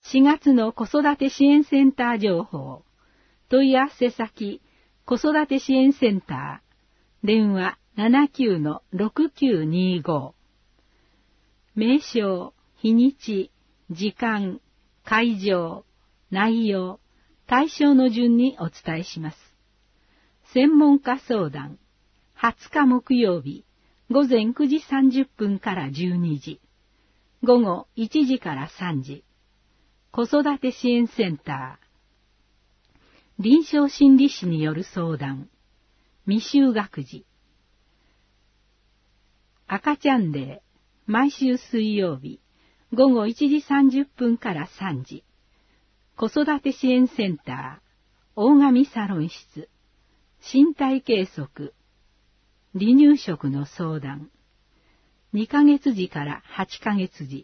4月の子育て支援センター情報。問い合わせ先、子育て支援センター。電話79-6925。名称、日にち、時間、会場、内容、対象の順にお伝えします。専門家相談。20日木曜日、午前9時30分から12時。午後1時から3時。子育て支援センター。臨床心理士による相談。未就学児。赤ちゃんデー。毎週水曜日、午後1時30分から3時。子育て支援センター。大神サロン室。身体計測。離乳食の相談。2ヶ月時から8ヶ月時。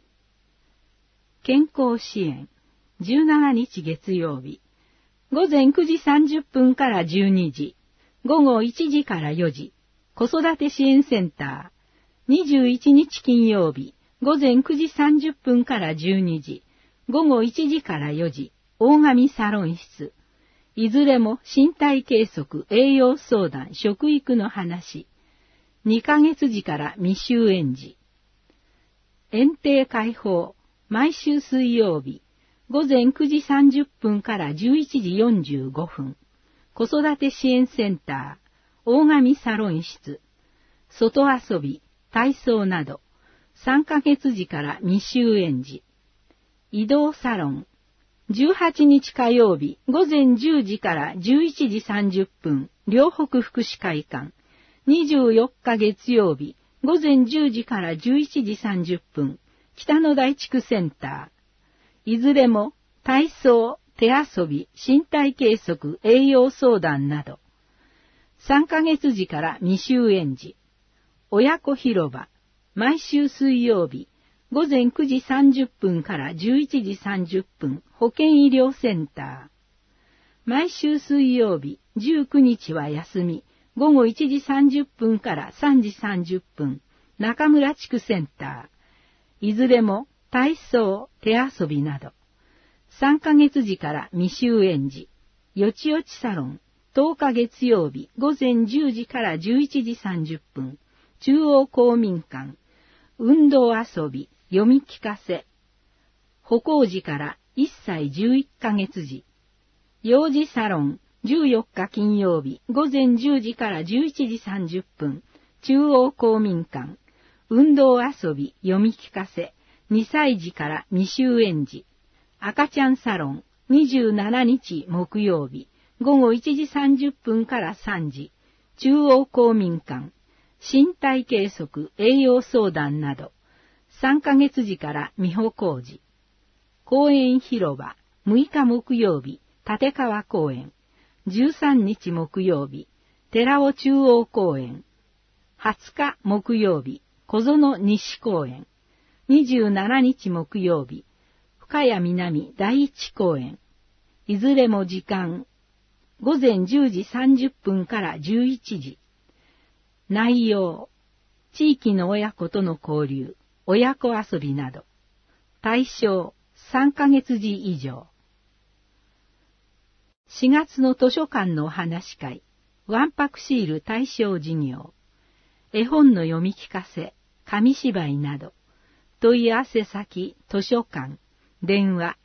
健康支援。17日月曜日。午前9時30分から12時。午後1時から4時。子育て支援センター。21日金曜日。午前9時30分から12時。午後1時から4時。大神サロン室。いずれも身体計測、栄養相談、食育の話。2ヶ月時から未就園児。園庭開放。毎週水曜日。午前9時30分から11時45分。子育て支援センター。大神サロン室。外遊び、体操など。3ヶ月時から未就園児。移動サロン。18日火曜日、午前10時から11時30分、両北福祉会館。24日月曜日、午前10時から11時30分、北野台地区センター。いずれも、体操、手遊び、身体計測、栄養相談など。3ヶ月時から未就園児。親子広場。毎週水曜日。午前9時30分から11時30分、保健医療センター。毎週水曜日、19日は休み、午後1時30分から3時30分、中村地区センター。いずれも体操、手遊びなど。3ヶ月時から未就園児。よちよちサロン、10日月曜日、午前10時から11時30分、中央公民館。運動遊び、読み聞かせ。歩行時から1歳11ヶ月時。幼児サロン、14日金曜日、午前10時から11時30分、中央公民館。運動遊び、読み聞かせ。2歳児から未就園児。赤ちゃんサロン、27日木曜日、午後1時30分から3時。中央公民館。身体計測、栄養相談など。3ヶ月時から美保工事。公園広場、6日木曜日、立川公園。13日木曜日、寺尾中央公園。20日木曜日、小園西公園。27日木曜日、深谷南第一公園。いずれも時間、午前10時30分から11時。内容、地域の親子との交流、親子遊びなど。対象、3ヶ月時以上。4月の図書館のお話会、わんぱくシール対象事業。絵本の読み聞かせ、紙芝居など。問い合わせ先、図書館。電話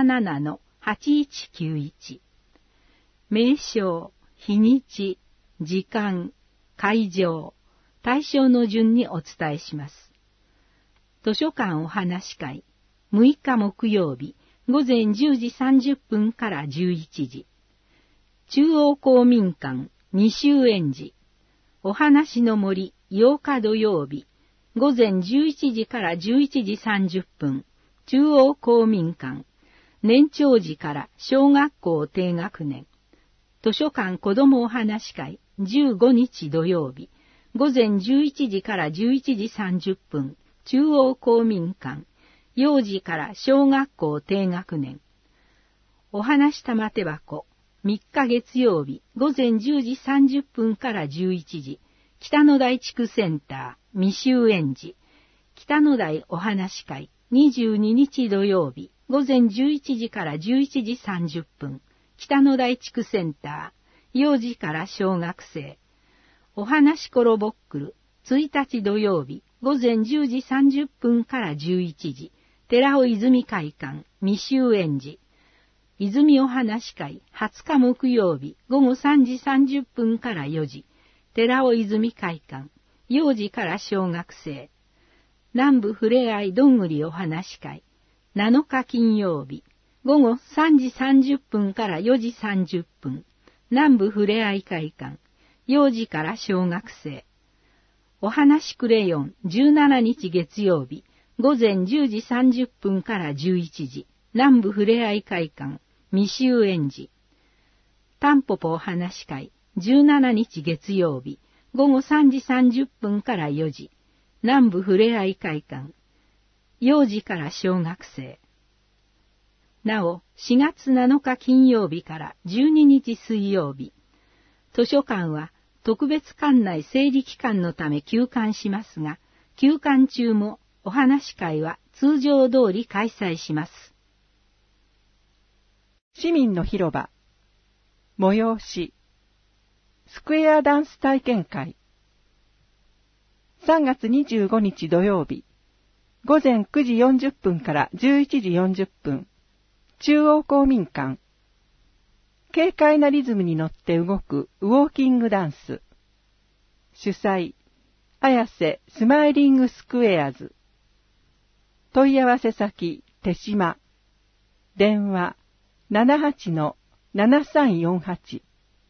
77-8191。名称、日にち、時間、会場、対象の順にお伝えします。図書館お話会、6日木曜日、午前10時30分から11時。中央公民館、未就園児。お話の森、8日土曜日、午前11時から11時30分。中央公民館。年長児から小学校低学年。図書館子どもお話会、15日土曜日、午前11時から11時30分。中央公民館。幼児から小学校低学年。お話玉手箱。3日月曜日、午前10時30分から11時。北野台地区センター、未就園児。北野台お話会。22日土曜日、 午前11時から11時30分、北野台地区センター、幼児から小学生。お話コロボックル、1日土曜日、午前10時30分から11時、寺尾泉会館、未就園児。泉お話会、20日木曜日、午後3時30分から4時、寺尾泉会館、幼児から小学生。南部ふれあいどんぐりお話会、7日金曜日、午後3時30分から4時30分、南部ふれあい会館、幼児から小学生。お話クレヨン、17日月曜日、午前10時30分から11時、南部ふれあい会館、未就園児。タンポポお話会、17日月曜日、午後3時30分から4時、南部ふれあい会館、幼児から小学生。なお、4月7日金曜日から12日水曜日、図書館は特別館内整理期間のため休館しますが、休館中もお話会は通常通り開催します。 市民の広場、催し、スクエアダンス体験会。3月25日土曜日、午前9時40分から11時40分、中央公民館。軽快なリズムに乗って動くウォーキングダンス。主催、綾瀬スマイリングスクエアズ。問い合わせ先、手島。電話、78-7348。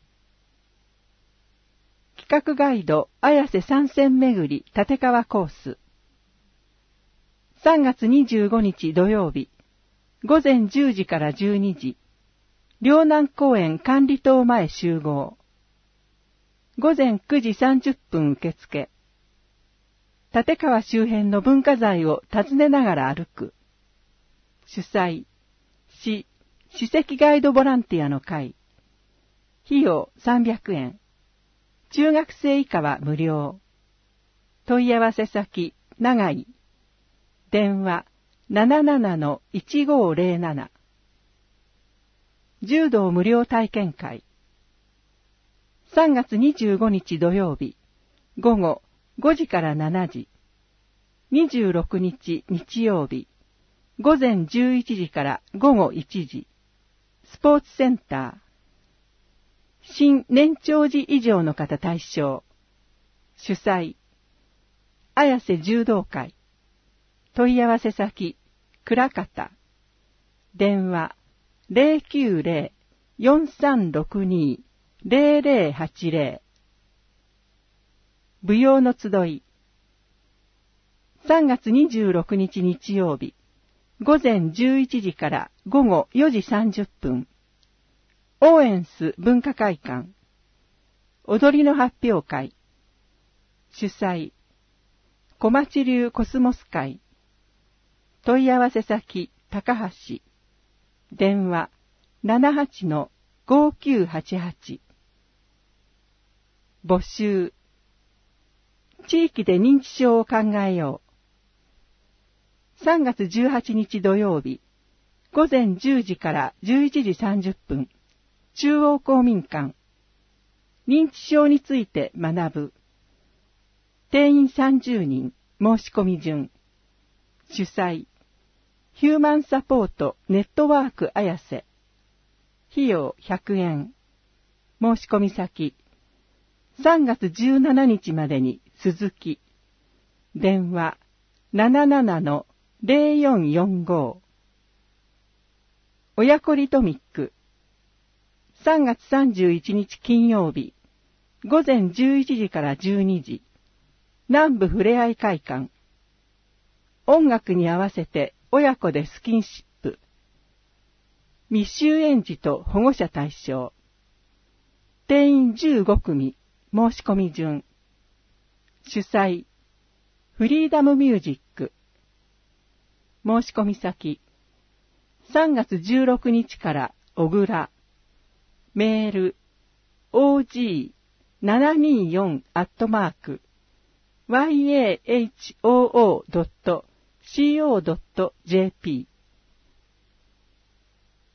企画ガイド、綾瀬参戦巡り立川コース。3月25日土曜日、午前10時から12時、両南公園管理棟前集合。午前9時30分受付。立川周辺の文化財を訪ねながら歩く。主催、市史跡ガイドボランティアの会。費用300円。中学生以下は無料。問い合わせ先、長井。電話、77-1507。柔道無料体験会。3月25日土曜日、午後5時から7時。26日日曜日、午前11時から午後1時。スポーツセンター。新年長児以上の方対象。主催、綾瀬柔道会。問い合わせ先、倉方。電話、090-4362-0080。舞踊の集い。3月26日日曜日、午前11時から午後4時30分。オーエンス文化会館。踊りの発表会。主催、小町流コスモス会。問い合わせ先、高橋。電話、78-5988。募集。地域で認知症を考えよう。3月18日土曜日、午前10時から11時30分。中央公民館。認知症について学ぶ。定員30人、申し込み順。主催、ヒューマンサポートネットワーク綾瀬。費用100円。申し込み先、3月17日までに鈴木。電話、77-0445。親子リトミック。3月31日金曜日、午前11時から12時、南部ふれあい会館。音楽に合わせて親子でスキンシップ。未就園児と保護者対象。定員15組、申し込み順。主催、フリーダムミュージック。申し込み先、3月16日から小倉。メール、og724@yahoo.co.jp。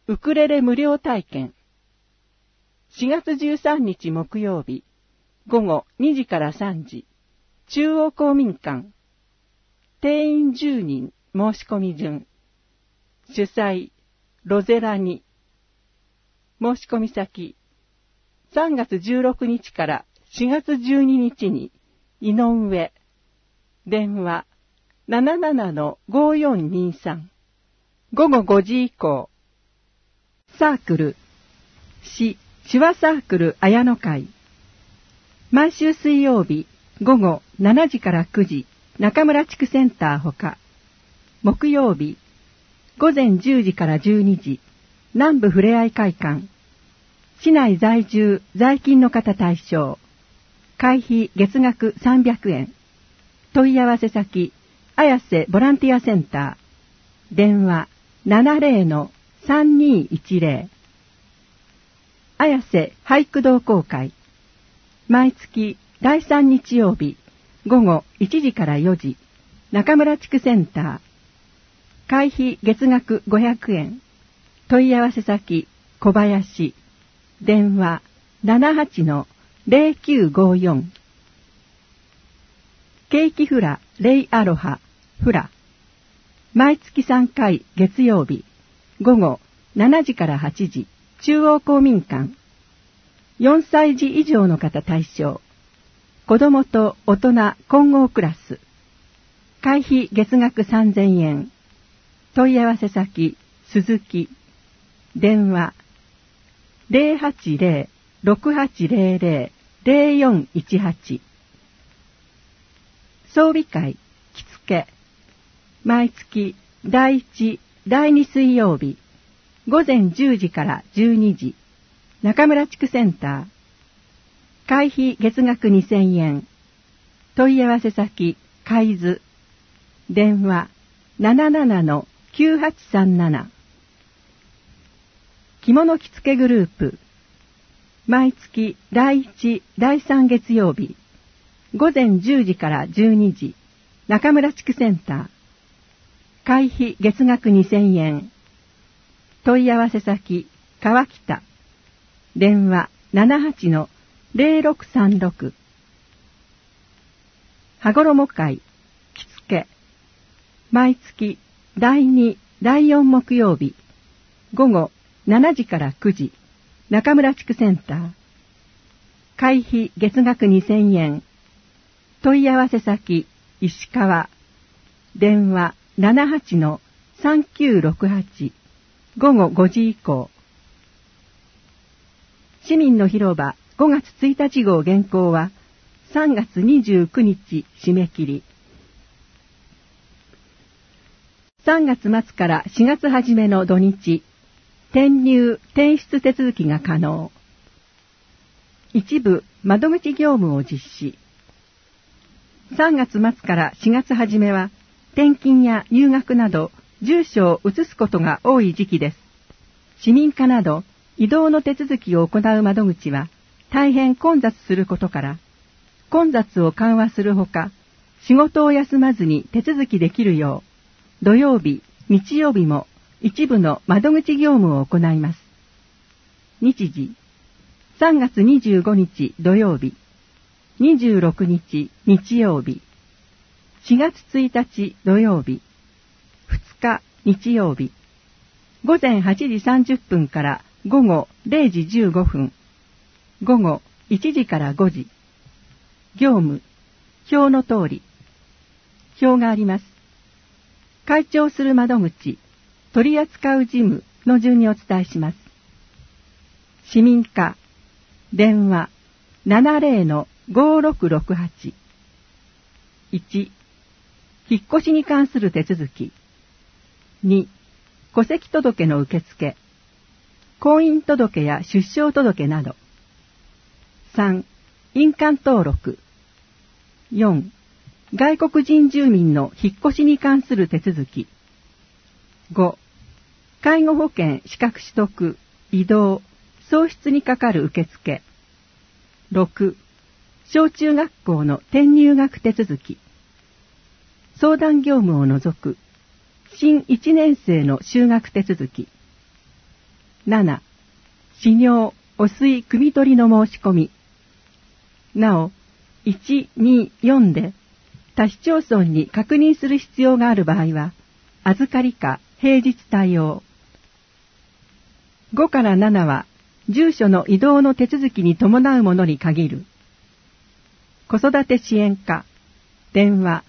ウクレレ無料体験。4月13日木曜日、午後2時から3時、中央公民館。定員10人申し込み順。主催、ロゼラニ。申し込み先、3月16日から4月12日に、井上。電話、77-5423。午後5時以降。サークル、手話サークル綾野会。毎週水曜日午後7時から9時、中村地区センターほか。木曜日、午前10時から12時、南部ふれあい会館。市内在住、在勤の方対象。会費月額300円。問い合わせ先、綾瀬ボランティアセンター。電話、70-3210。綾瀬俳句同好会。毎月第3日曜日午後1時から4時、中村地区センター。会費月額500円。問い合わせ先、小林。電話、78-0954。ケーキフラレイアロハフラ。毎月3回月曜日午後7時から8時、中央公民館。4歳児以上の方対象。子供と大人混合クラス。会費月額3000円。問い合わせ先、鈴木。電話、080-6800-0418。装備会、着付け。毎月第1、第2水曜日、午前10時から12時、中村地区センター。会費月額2000円。問い合わせ先、海津。電話、77-9837。着物着付けグループ。毎月第1、第3月曜日、午前10時から12時、中村地区センター。会費月額2000円。問い合わせ先、川北。電話、78-0636。羽衣会、着付け。毎月第2、第4木曜日、午後7時から9時、中村地区センター。会費月額2000円。問い合わせ先、石川。電話、78-3968。午後5時以降。市民の広場5月1日号原稿は3月29日締め切り。3月末から4月初めの土日、転入・転出手続きが可能。一部窓口業務を実施。3月末から4月初めは転勤や入学など住所を移すことが多い時期です。市民課など移動の手続きを行う窓口は大変混雑することから、混雑を緩和するほか、仕事を休まずに手続きできるよう、土曜日、日曜日も一部の窓口業務を行います。日時、3月25日土曜日、26日日曜日、4月1日土曜日、2日日曜日、午前8時30分から午後0時15分、午後1時から5時。業務、表の通り。表があります。開庁する窓口、取扱う事務の順にお伝えします。市民課、電話、70-5668。1、引っ越しに関する手続き。2、戸籍届の受付。婚姻届や出生届など。3、印鑑登録。4、外国人住民の引っ越しに関する手続き。5、介護保険資格取得、異動、喪失にかかる受付。6、小中学校の転入学手続き。相談業務を除く、新1年生の就学手続き。 7、飼料、汚水汲み取りの申し込み。なお、1、2、4で他市町村に確認する必要がある場合は、預かりか平日対応。5から7は、住所の移動の手続きに伴うものに限る。子育て支援課、電話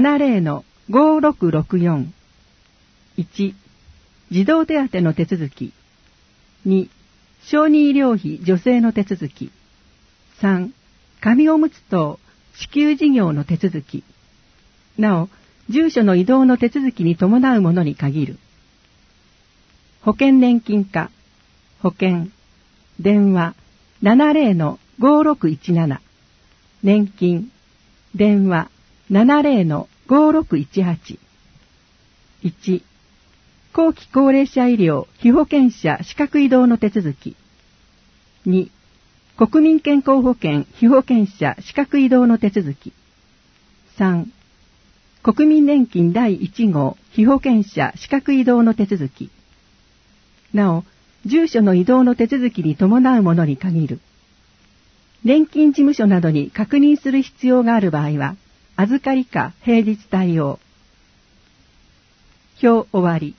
70-5664。1、児童手当の手続き。2、小児医療費助成の手続き。3、紙おむつ等支給事業の手続き。なお、住所の移動の手続きに伴うものに限る。保険年金課、保険、電話 70-5617。年金、電話 70-5618。1、後期高齢者医療被保険者資格移動の手続き。2、国民健康保険被保険者資格移動の手続き。3、国民年金第1号被保険者資格移動の手続き。なお、住所の移動の手続きに伴うものに限る。年金事務所などに確認する必要がある場合は、預かりか平日対応。表終わり。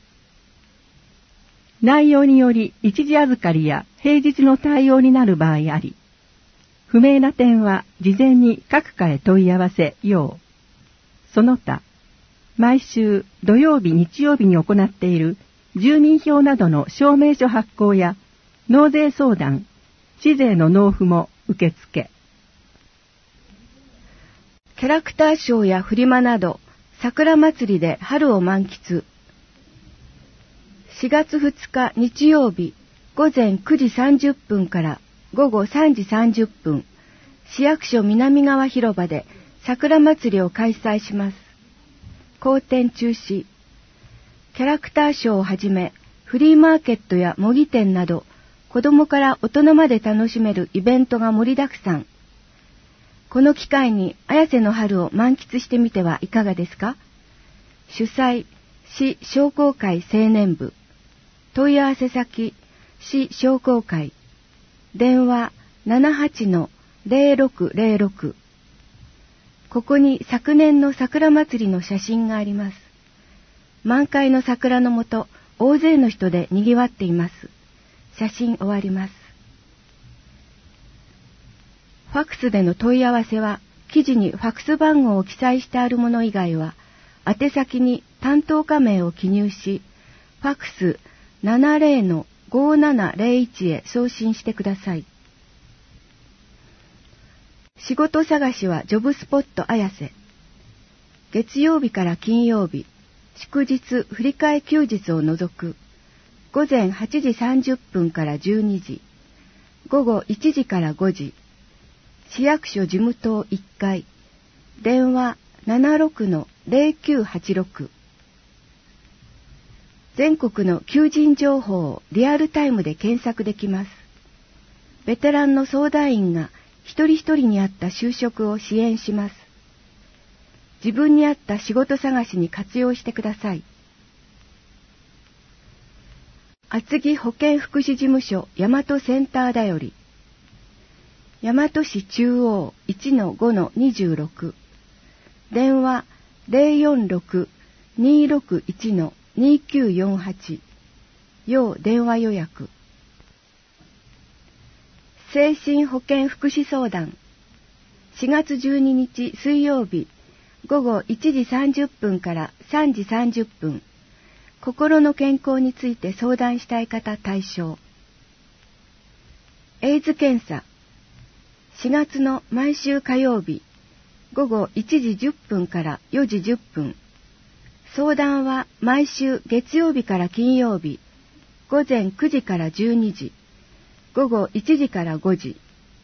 内容により一時預かりや平日の対応になる場合あり、不明な点は事前に各課へ問い合わせよう。その他、毎週土曜日日曜日に行っている住民票などの証明書発行や納税相談、市税の納付も受付。 キャラクターショーやフリマなど桜祭りで春を満喫。4月2日日曜日午前9時30分から午後3時30分、市役所南側広場で桜祭りを開催します。後店中止。キャラクターショーをはじめ、フリーマーケットや模擬店など、子供から大人まで楽しめるイベントが盛りだくさん。この機会に綾瀬の春を満喫してみてはいかがですか？主催、市商工会青年部。問い合わせ先、市商工会。電話 78-0606。ここに昨年の桜祭りの写真があります。満開の桜の下、大勢の人で賑わっています。写真終わります。ファックスでの問い合わせは、記事にファックス番号を記載してあるもの以外は、宛先に担当課名を記入し、ファックス 70-5701 へ送信してください。仕事探しはジョブスポット綾瀬。月曜日から金曜日、祝日振り替え休日を除く、午前8時30分から12時、午後1時から5時、市役所事務棟1階、電話 76-0986。全国の求人情報をリアルタイムで検索できます。ベテランの相談員が一人一人に合った就職を支援します。自分に合った仕事探しに活用してください。厚木保健福祉事務所大和センターだより。大和市中央 1-5-26。電話 046-261-2948。要電話予約。精神保健福祉相談。4月12日水曜日午後1時30分から3時30分。心の健康について相談したい方対象。エイズ検査。4月の毎週火曜日午後1時10分から4時10分。相談は毎週月曜日から金曜日午前9時から12時。午後1時から5時。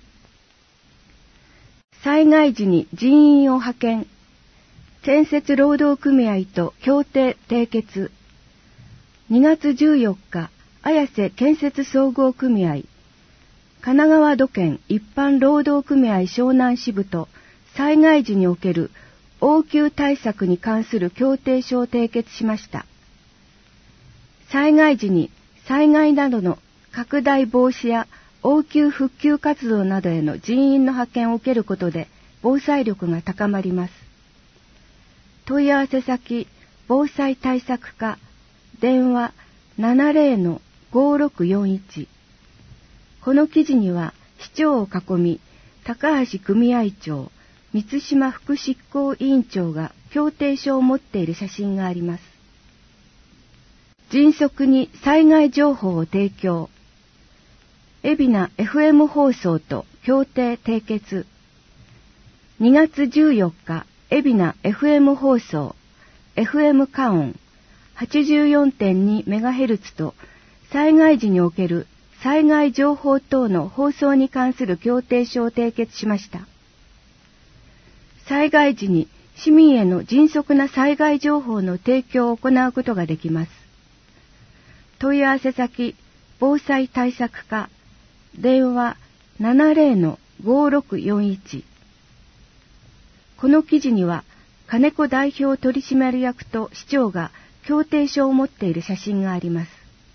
災害時に人員を派遣。建設労働組合と協定締結。2月14日、綾瀬建設総合組合、神奈川土建一般労働組合湘南支部と災害時における応急対策に関する協定書を締結しました。災害時に災害などの拡大防止や応急復旧活動などへの人員の派遣を受けることで防災力が高まります。問い合わせ先、防災対策課、電話 70-5641。この記事には、市長を囲み、高橋組合長、満島副執行委員長が協定書を持っている写真があります。迅速に災害情報を提供。海老名 FM 放送と協定締結。2月14日、海老名 FM 放送、FM カオン 84.2MHz と災害時における災害情報等の放送に関する協定書を締結しました。災害時に市民への迅速な災害情報の提供を行うことができます。問い合わせ先、防災対策課、電話 70-5641。この記事には、金子代表取締役と市長が協定書を持っている写真があります。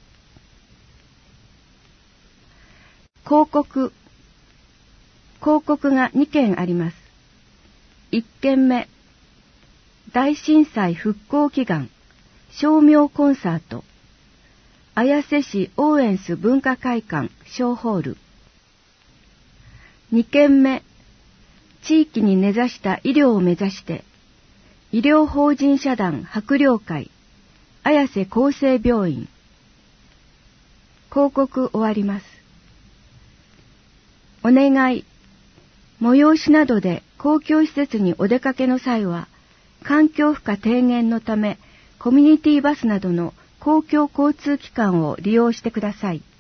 広告が2件あります。1件目、大震災復興祈願照明コンサート、綾瀬市オーエンス文化会館小ホール。2件目、地域に根ざした医療を目指して医療法人社団博覧会綾瀬厚生病院。広告終わります。お願い。催しなどで公共施設にお出かけの際は、環境負荷低減のため、コミュニティバスなどの公共交通機関を利用してください。